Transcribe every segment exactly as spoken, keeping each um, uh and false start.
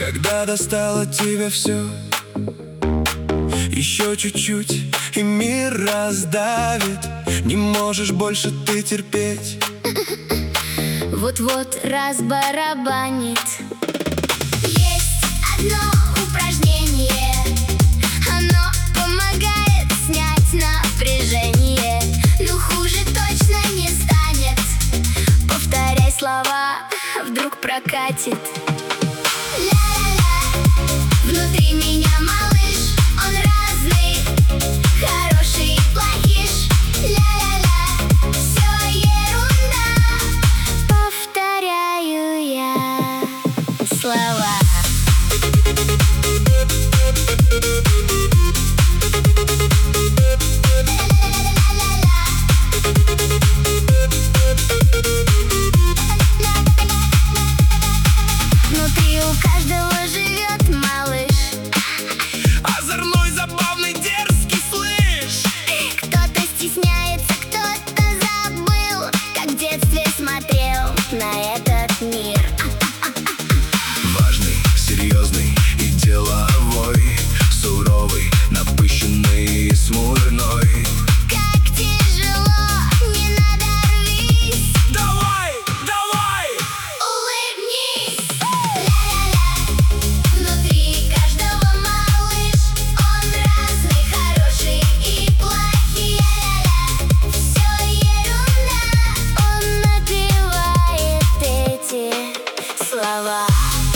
Когда достало тебя все, еще чуть-чуть, и мир раздавит. Не можешь больше ты терпеть. Вот-вот разбарабанит. Есть одно упражнение, оно помогает снять напряжение. Ну хуже точно не станет. Повторяй слова, вдруг прокатит. Ля-ля-ля, внутри меня малыш, он разный, хороший и плохиш. Ля-ля-ля, все ерунда, повторяю я слова. Внутри у каждого живет малыш, озорной, забавный, дерзкий, слышь. кто-то стесняется, кто-то забыл, как в детстве смотрел на этот мир. Важный, серьезный и деловой, суровый, напыщенный и смурной. Как тяжело, не надорвись, Давай, давай! улыбнись. Ля-ля-ля, внутри каждого малыш, он разный, хороший и плохий. Ля-ля-ля, все ерунда, он напевает эти слова.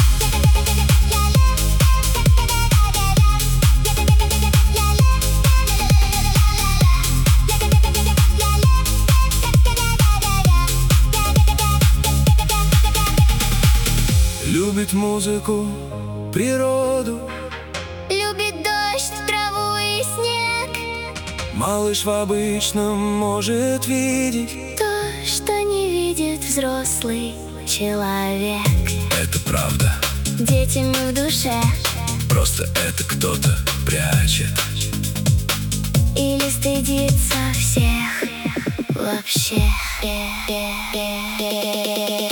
Любит музыку, природу, Любит дождь, траву и снег, малыш в обычном может видеть. то, что не видит взрослый человек. Это правда, Детям в душе просто это кто-то прячет. или стыдится всех вообще.